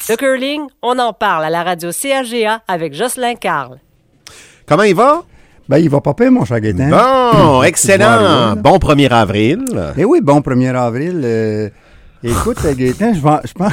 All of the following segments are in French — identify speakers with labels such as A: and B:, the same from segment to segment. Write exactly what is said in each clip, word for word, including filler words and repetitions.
A: Le curling, on en parle à la radio C A G A avec Jocelyn Carl.
B: Comment il va?
C: Ben, il va pas pire, mon cher Gaétan.
B: Bon, excellent. Bon premier avril.
C: Eh oui, bon premier avril. Euh, écoute, Gaétan, je vais... Je pense...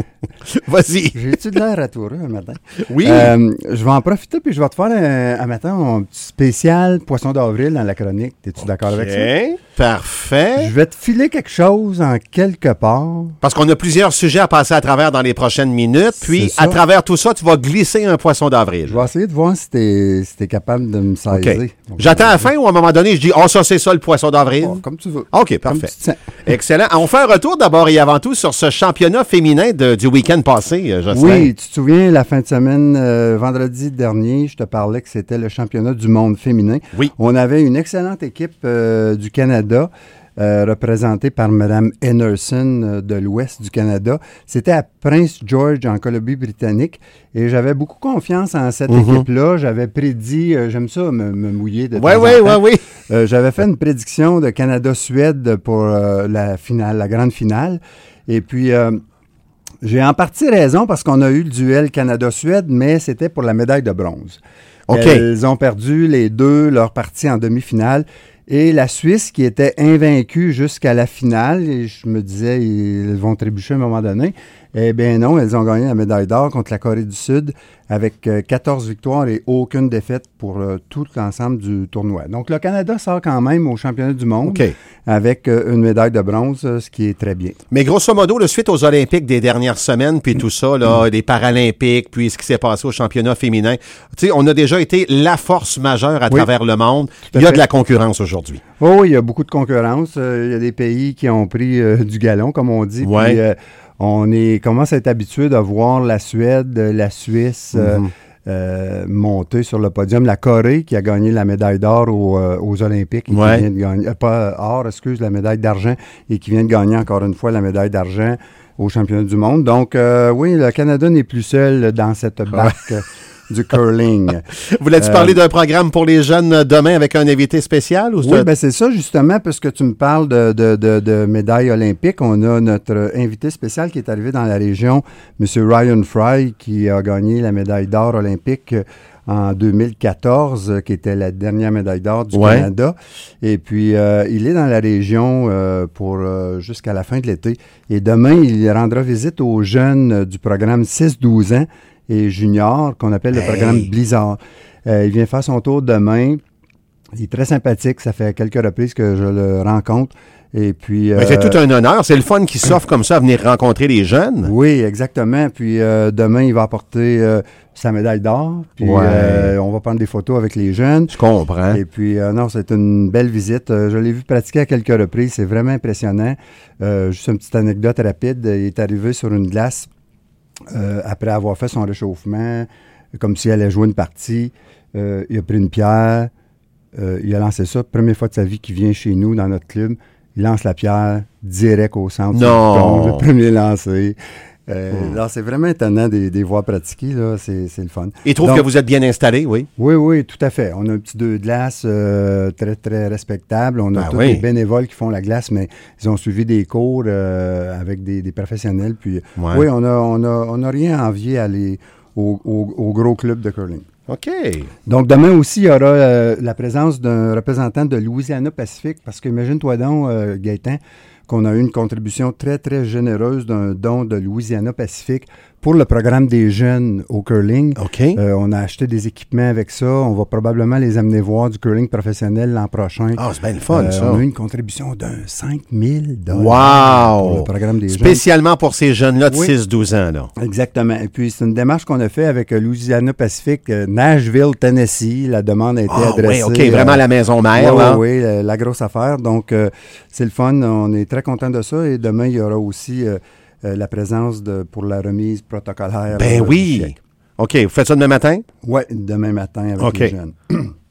B: Vas-y.
C: J'ai-tu de l'air à tout un matin?
B: Oui.
C: Euh, je vais en profiter, puis je vais te faire un, un matin un petit spécial Poisson d'avril dans la chronique. Es-tu d'accord
B: okay.
C: avec ça?
B: Parfait.
C: Je vais te filer quelque chose en quelque part.
B: Parce qu'on a plusieurs sujets à passer à travers dans les prochaines minutes. Puis, à travers tout ça, tu vas glisser un Poisson d'avril.
C: Je vais essayer de voir si tu es si capable de me saisir.
B: Okay. J'attends à la fin ou à un moment donné, je dis « Oh, ça, c'est ça, le Poisson d'avril.
C: Oh, » Comme tu veux.
B: OK, parfait. Excellent. On fait un retour d'abord et avant tout sur ce championnat féminin de, du week-end passé, Jocelyn.
C: Oui, tu te souviens, la fin de semaine, euh, vendredi dernier, je te parlais que c'était le championnat du monde féminin.
B: Oui.
C: On avait une excellente équipe euh, du Canada, euh, représentée par Mme Henderson euh, de l'Ouest du Canada. C'était à Prince George, en Colombie-Britannique, et j'avais beaucoup confiance en cette mm-hmm. équipe-là. J'avais prédit, euh, j'aime ça me, me mouiller de
B: ouais,
C: temps
B: ouais,
C: en temps.
B: Ouais, oui,
C: euh, J'avais fait une prédiction de Canada-Suède pour euh, la finale, la grande finale, et puis... Euh, J'ai en partie raison parce qu'on a eu le duel Canada-Suède, mais c'était pour la médaille de bronze.
B: Okay.
C: Elles ont perdu les deux, leur partie en demi-finale. Et la Suisse, qui était invaincue jusqu'à la finale, et je me disais, ils vont trébucher à un moment donné. Eh bien non, elles ont gagné la médaille d'or contre la Corée du Sud avec euh, quatorze victoires et aucune défaite pour euh, tout l'ensemble du tournoi. Donc le Canada sort quand même au championnat du monde
B: okay.
C: avec euh, une médaille de bronze, euh, ce qui est très bien.
B: Mais grosso modo, le suite aux Olympiques des dernières semaines, puis tout ça, là, mm. les Paralympiques, puis ce qui s'est passé au championnat féminin, tu sais, on a déjà été la force majeure à oui. travers le monde. Il y a fait. de la concurrence aujourd'hui.
C: Oh, oui, il y a beaucoup de concurrence. Euh, il y a des pays qui ont pris euh, du galon, comme on dit.
B: Ouais.
C: Puis, euh, on est, commence à être habitué de voir la Suède, la Suisse mm-hmm. euh, euh, monter sur le podium. La Corée, qui a gagné la médaille d'or aux, euh, aux Olympiques. Et
B: ouais.
C: qui vient de gagner, euh, pas or, excuse, la médaille d'argent. Et qui vient de gagner encore une fois la médaille d'argent au championnat du monde. Donc, euh, oui, le Canada n'est plus seul dans cette barque ouais. du curling.
B: Voulais-tu euh, parler d'un programme pour les jeunes demain avec un invité spécial? Ou
C: oui, bien c'est ça justement, puisque tu me parles de, de, de, de médailles olympiques. On a notre invité spécial qui est arrivé dans la région, M. Ryan Fry, qui a gagné la médaille d'or olympique en deux mille quatorze, qui était la dernière médaille d'or du
B: ouais.
C: Canada. Et puis, euh, il est dans la région euh, pour euh, jusqu'à la fin de l'été. Et demain, il rendra visite aux jeunes du programme six douze ans et junior, qu'on appelle le hey. programme Blizzard. Euh, il vient faire son tour demain. Il est très sympathique. Ça fait quelques reprises que je le rencontre. Et puis,
B: euh, c'est tout un honneur. C'est le fun qui s'offre comme ça à venir rencontrer les jeunes.
C: Oui, exactement. Puis euh, demain, il va apporter euh, sa médaille d'or. Puis
B: ouais.
C: euh, on va prendre des photos avec les jeunes.
B: Je comprends.
C: Et puis, euh, non, c'est une belle visite. Euh, je l'ai vu pratiquer à quelques reprises. C'est vraiment impressionnant. Euh, juste une petite anecdote rapide. Il est arrivé sur une glace euh, après avoir fait son réchauffement, comme s'il allait jouer une partie. Euh, il a pris une pierre. Euh, il a lancé ça. Première fois de sa vie qu'il vient chez nous, dans notre club. Il lance la pierre direct au centre.
B: Non!
C: Le premier lancé. Euh, hmm. Alors, c'est vraiment étonnant des, des voies pratiquées. Là. C'est, c'est le fun.
B: Il trouve Donc, que vous êtes bien installé, oui?
C: Oui, oui, tout à fait. On a un petit deux de glace euh, très, très respectable. On a
B: ah,
C: tous
B: oui.
C: les bénévoles qui font la glace, mais ils ont suivi des cours euh, avec des, des professionnels. Puis,
B: ouais.
C: oui, on n'a on a, on a rien à envier à les, au, au, au gros club de curling.
B: OK.
C: Donc, demain aussi, il y aura euh, la présence d'un représentant de Louisiana-Pacifique, parce qu'imagine-toi donc, euh, Gaétan, qu'on a eu une contribution très, très généreuse d'un don de Louisiana-Pacifique pour le programme des jeunes au curling.
B: OK.
C: Euh, on a acheté des équipements avec ça. On va probablement les amener voir du curling professionnel l'an prochain.
B: Ah, c'est bien le fun,
C: euh,
B: ça.
C: On a eu une contribution d'un cinq mille dollars
B: wow.
C: pour le programme des
B: Spécialement
C: jeunes.
B: pour ces jeunes-là de
C: oui.
B: six douze ans. Là.
C: Exactement. Et puis, c'est une démarche qu'on a fait avec Louisiana-Pacifique, euh, Nashville, Tennessee. La demande a été
B: ah,
C: adressée.
B: Oui, OK. Vraiment
C: euh,
B: la maison mère.
C: Oui,
B: là.
C: oui, la, la grosse affaire. Donc, euh, c'est le fun. On est très content de ça. Et demain, il y aura aussi euh, euh, la présence de, pour la remise protocolaire.
B: Ben
C: euh,
B: oui. OK. Vous faites ça demain matin?
C: Oui, demain matin avec
B: okay.
C: les jeunes.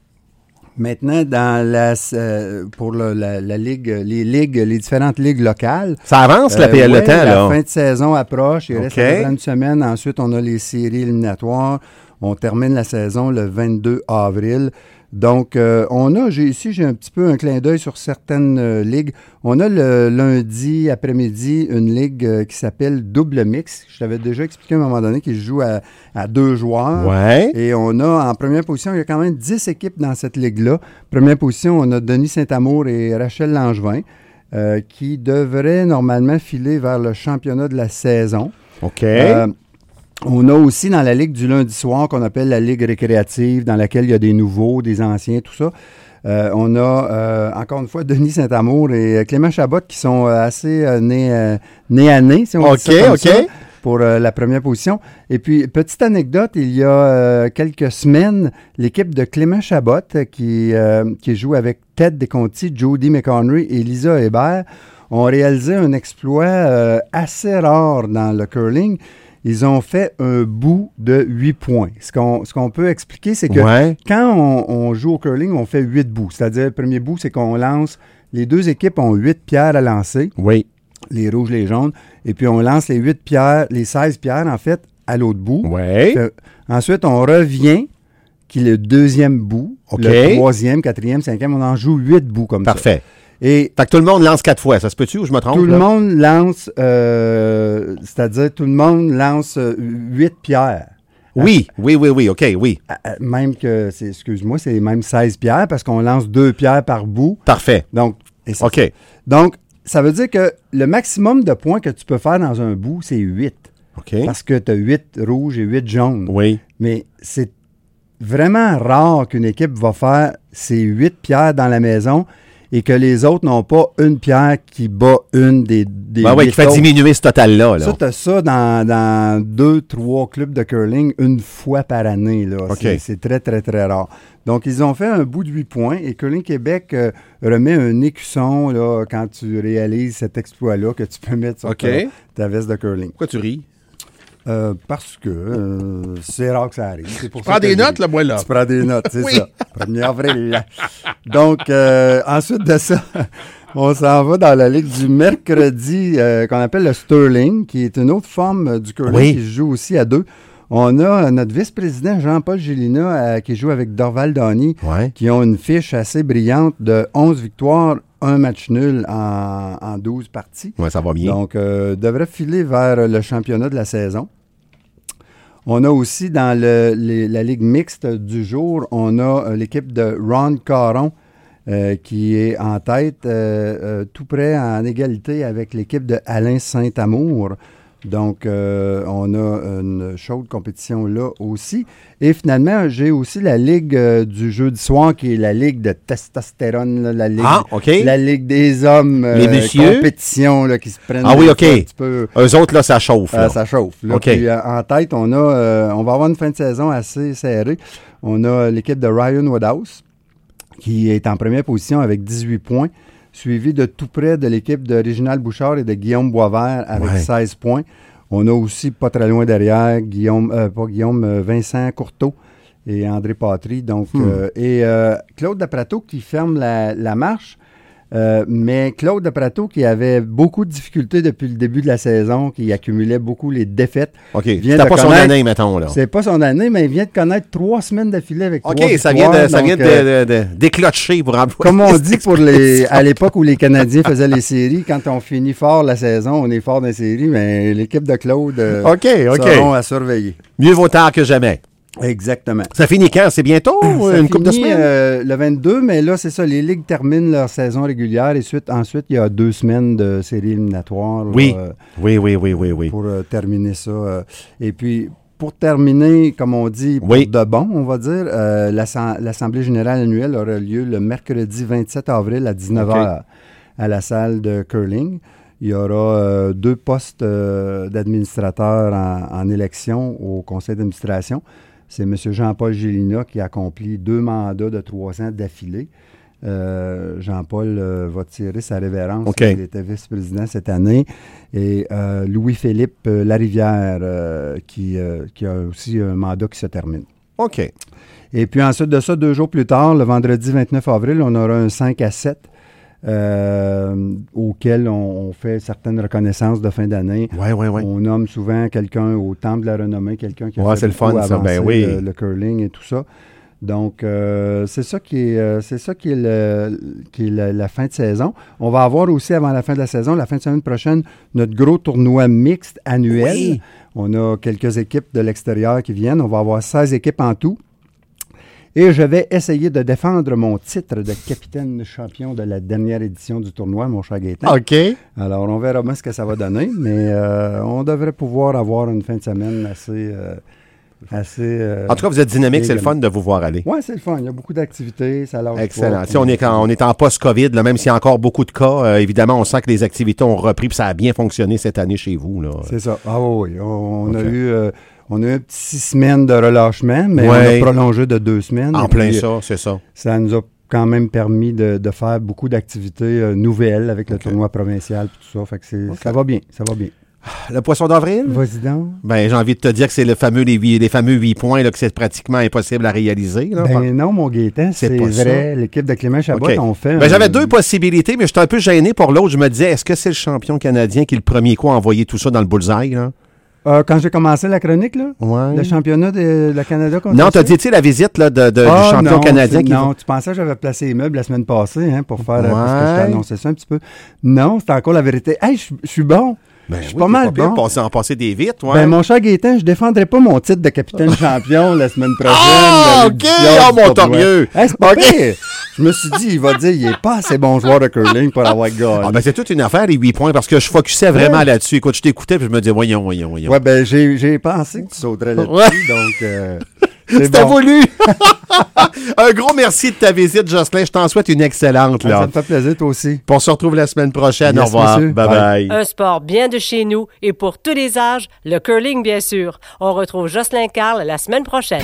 C: Maintenant, dans la, euh, pour le, la, la ligue, les ligues, les différentes ligues locales.
B: Ça avance, la P L
C: euh,
B: le temps,
C: la
B: là.
C: La fin de saison approche. Il
B: okay.
C: reste à peu près une semaine. Ensuite, on a les séries éliminatoires. On termine la saison le vingt-deux avril. Donc, euh, on a, j'ai ici, j'ai un petit peu un clin d'œil sur certaines euh, ligues. On a le lundi après-midi une ligue euh, qui s'appelle Double Mix. Je t'avais déjà expliqué à un moment donné qu'il se joue à, à deux joueurs.
B: Ouais.
C: Et on a, en première position, il y a quand même dix équipes dans cette ligue-là. Première position, on a Denis Saint-Amour et Rachel Langevin euh, qui devraient normalement filer vers le championnat de la saison.
B: OK.
C: Euh, On a aussi dans la ligue du lundi soir qu'on appelle la ligue récréative, dans laquelle il y a des nouveaux, des anciens, tout ça. Euh, on a, euh, encore une fois, Denis Saint-Amour et Clément Chabot qui sont assez euh, nés, euh, nés à nez, si on
B: OK,
C: dit ça comme
B: OK.
C: ça, pour euh, la première position. Et puis, petite anecdote, il y a euh, quelques semaines, l'équipe de Clément Chabot qui, euh, qui joue avec Ted Desconti, Jody McHenry et Lisa Hébert ont réalisé un exploit euh, assez rare dans le curling. Ils ont fait un bout de huit points. Ce qu'on, ce qu'on peut expliquer, c'est que
B: Ouais.
C: quand on, on joue au curling, on fait huit bouts. C'est-à-dire, le premier bout, c'est qu'on lance... Les deux équipes ont huit pierres à lancer,
B: Oui.
C: les rouges, les jaunes, et puis on lance les huit pierres, les seize pierres, en fait, à l'autre bout.
B: Ouais.
C: Fait- ensuite, on revient, qui est le deuxième bout,
B: OK.
C: le troisième, quatrième, cinquième, on en joue huit bouts comme ça.
B: Parfait.
C: Et
B: Fait que tout le monde lance quatre fois. Ça se peut-tu ou je me trompe?
C: tout le
B: là?
C: monde lance, euh, c'est-à-dire tout le monde lance euh, huit pierres.
B: Oui, oui, oui, oui. OK, oui.
C: À- à- Même que, c'est, excuse-moi, c'est même seize pierres parce qu'on lance deux pierres par bout.
B: Parfait.
C: Donc, et c'est
B: OK.
C: ça. Donc, ça veut dire que le maximum de points que tu peux faire dans un bout, c'est huit.
B: OK.
C: Parce que tu as huit rouges et huit jaunes.
B: Oui.
C: Mais c'est vraiment rare qu'une équipe va faire ces huit pierres dans la maison et que les autres n'ont pas une pierre qui bat une des, des
B: Ben oui,
C: huit
B: qui fait
C: autres.
B: diminuer ce total-là. Là.
C: Ça, tu as ça dans, dans deux, trois clubs de curling une fois par année. Là.
B: OK.
C: C'est, c'est très, très, très rare. Donc, ils ont fait un bout de huit points et Curling Québec euh, remet un écusson là, quand tu réalises cet exploit-là que tu peux mettre sur
B: OK.
C: ta, ta veste de curling.
B: Pourquoi tu ris?
C: Euh, parce que euh, c'est rare que ça arrive. C'est pour
D: Tu
C: ça
D: prends
C: que
D: des
C: je
D: notes,
C: dis.
D: là, moi, là.
C: Tu prends des notes, c'est
D: Oui.
C: ça. premier avril. Donc, euh, ensuite de ça, on s'en va dans la ligue du mercredi euh, qu'on appelle le Sterling, qui est une autre forme euh, du curling
B: Oui.
C: qui se joue aussi à deux. On a euh, notre vice-président Jean-Paul Gélina euh, qui joue avec Dorval Donny,
B: Ouais.
C: qui ont une fiche assez brillante de onze victoires, un match nul en, en douze parties.
B: Ouais, ça va bien.
C: Donc, euh, devrait filer vers le championnat de la saison. On a aussi dans le, les- la Ligue mixte du jour, on a euh, l'équipe de Ron Caron euh, qui est en tête, euh, euh, tout près en égalité avec l'équipe de Alain Saint-Amour. Donc, euh, on a une chaude compétition là aussi. Et finalement, j'ai aussi la Ligue euh, du jeudi soir qui est la Ligue de testostérone, là, la Ligue,
B: Ah, OK.
C: la Ligue des hommes. euh,
B: Les messieurs.
C: compétition là, qui se prennent
B: Ah oui,
C: des
B: OK.
C: fois un petit peu.
B: Eux autres, là, ça chauffe.
C: Euh,
B: Là.
C: ça chauffe. Là.
B: OK.
C: Puis, euh, en tête, on a, euh, on va avoir une fin de saison assez serrée. On a l'équipe de Ryan Woodhouse qui est en première position avec dix-huit points, suivi de tout près de l'équipe de Réginald Bouchard et de Guillaume Boisvert avec
B: Ouais.
C: seize points. On a aussi pas très loin derrière Guillaume, euh, pas Guillaume, euh, Vincent Courteau et André Patry. Donc,
B: Hmm.
C: euh, et euh, Claude Deprato qui ferme la, la marche. Euh, mais Claude Deprato, qui avait beaucoup de difficultés depuis le début de la saison, qui accumulait beaucoup les défaites.
B: OK.
C: vient
B: C'était
C: de
B: pas son
C: connaître-
B: année, mettons. Là.
C: C'est pas son année, mais il vient de connaître trois semaines d'affilée avec
B: OK,
C: trois
B: ça vient, de,
C: victoires.
B: ça vient
C: Donc,
B: de,
C: euh,
B: de, de- d'éclotcher pour employer.
C: comme on
B: cette
C: dit pour les,
B: expression.
C: à l'époque où les Canadiens faisaient les séries, quand on finit fort la saison, on est fort dans les séries, mais l'équipe de Claude euh,
B: OK, OK.
C: seront à surveiller.
B: Mieux vaut tard que jamais.
C: Exactement.
B: Ça finit quand? C'est bientôt?
C: Ça
B: une couple de
C: finit,
B: semaines?
C: euh, le vingt-deux, mais là, c'est ça, les ligues terminent leur saison régulière et suite, ensuite, il y a deux semaines de séries éliminatoires. là,
B: Oui.
C: euh,
B: Oui, oui, oui, oui, oui.
C: pour euh, terminer ça. euh. Et puis, pour terminer, comme on dit, pour
B: Oui.
C: de bon, on va dire, euh, l'assem- l'Assemblée générale annuelle aura lieu le mercredi vingt-sept avril à dix-neuf heures à la salle de curling. Il y aura euh, deux postes euh, d'administrateurs en, en élection au conseil d'administration. C'est M. Jean-Paul Gélina qui accomplit deux mandats de trois ans d'affilée. Euh, Jean-Paul euh, va tirer sa révérence.
B: OK.
C: Il était vice-président cette année. Et euh, Louis-Philippe euh, Larivière, euh, qui, euh, qui a aussi un mandat qui se termine.
B: OK.
C: Et puis ensuite de ça, deux jours plus tard, le vendredi vingt-neuf avril, on aura un cinq à sept euh, auquel on, on fait certaines reconnaissances de fin d'année.
B: Oui, oui, oui.
C: On nomme souvent quelqu'un au Temple de la Renommée, quelqu'un qui a
B: Ouais,
C: fait
B: c'est le
C: beaucoup
B: fun, ça.
C: avancer
B: Ben oui.
C: le, le curling et tout ça. Donc, euh, c'est ça qui est, euh, c'est ça qui est, le, qui est la, la fin de saison. On va avoir aussi, avant la fin de la saison, la fin de semaine prochaine, notre gros tournoi mixte annuel.
B: Oui.
C: On a quelques équipes de l'extérieur qui viennent. On va avoir seize équipes en tout. Et je vais essayer de défendre mon titre de capitaine champion de la dernière édition du tournoi, mon cher Gaétan.
B: OK.
C: Alors, on verra bien ce que ça va donner, mais euh, on devrait pouvoir avoir une fin de semaine assez... Euh, assez euh,
B: En tout cas, vous êtes dynamique, c'est le fun de vous voir aller.
C: Oui, c'est le fun. Il y a beaucoup d'activités, ça lâche
B: Excellent.
C: pas.
B: Tu sais, on est en, on est en post-COVID, là, même s'il y a encore beaucoup de cas, euh, évidemment, on sent que les activités ont repris, puis ça a bien fonctionné cette année chez vous. Là.
C: C'est ça. Ah oui, oui. On, on
B: Okay.
C: a eu... Euh, On a eu un petit six semaines de relâchement, mais
B: Ouais.
C: on a prolongé de deux semaines.
B: En
C: Et
B: plein
C: puis,
B: ça, c'est ça.
C: Ça nous a quand même permis de, de faire beaucoup d'activités euh, nouvelles avec le
B: Okay.
C: tournoi provincial et tout ça. Fait que c'est,
B: Okay.
C: ça va bien, ça va bien.
B: Le poisson d'avril?
C: Vas-y donc.
B: Ben, j'ai envie de te dire que c'est le fameux, les, huit- les fameux huit points là, que c'est pratiquement impossible à réaliser. Là,
C: Ben
B: Par-
C: non, mon Gaétan,
B: C'est
C: c'est,
B: pas
C: vrai. L'équipe de Clément Chabot,
B: OK.
C: on fait...
B: Ben,
C: un-
B: j'avais deux possibilités, mais j'étais un peu gêné pour l'autre. Je me disais, est-ce que c'est le champion canadien qui est le premier coup à envoyer tout ça dans le bullseye? Là?
C: Euh, quand j'ai commencé la chronique, là,
B: Ouais.
C: le championnat de, de la Canada contre
B: Non,
C: la
B: t'as
C: Suisse.
B: dit, tu sais, la visite là, de, de-
C: Ah,
B: du champion
C: non,
B: canadien
C: c'est-
B: qui...
C: Non, tu pensais que j'avais placé les meubles la semaine passée hein, pour faire... euh, parce que je
B: Ouais.
C: t'ai annoncé ça un petit peu. Non, c'est encore la vérité. Hey, je je suis bon.
B: Ben
C: je suis
B: oui,
C: pas
B: t'es
C: mal
B: pire,
C: bon.
B: passer- en passer des vites, ouais.
C: Ben, mon cher Gaétan, je défendrai pas mon titre de capitaine champion la semaine prochaine.
B: Ah,
C: de
B: OK!
C: l'édition
B: Ah,
C: du
B: mon
C: tournoi.
B: torieux!
C: Hey, c'est pas
B: OK.
C: pire. Je me suis dit, il va dire, il est pas assez bon joueur de curling pour avoir gagné.
B: Ah, ben, c'est toute une affaire, les huit points, parce que je focusais vraiment
C: Ouais.
B: là-dessus. Écoute, je t'écoutais, puis je me disais, voyons, voyons, voyons.
C: Ouais, ben, j'ai, j'ai pensé que tu sauterais là-dessus,
B: Ouais.
C: donc, euh, c'est
B: C'était
C: bon.
B: voulu! Un gros merci de ta visite, Jocelyn. Je t'en souhaite une excellente.
C: Ah,
B: Là.
C: ça me fait plaisir, toi aussi.
B: Puis on se retrouve la semaine prochaine.
C: Yes,
B: Au revoir.
C: monsieur.
B: Bye-bye.
A: Un sport bien de chez nous et pour tous les âges, le curling bien sûr. On retrouve Jocelyn Carle la semaine prochaine.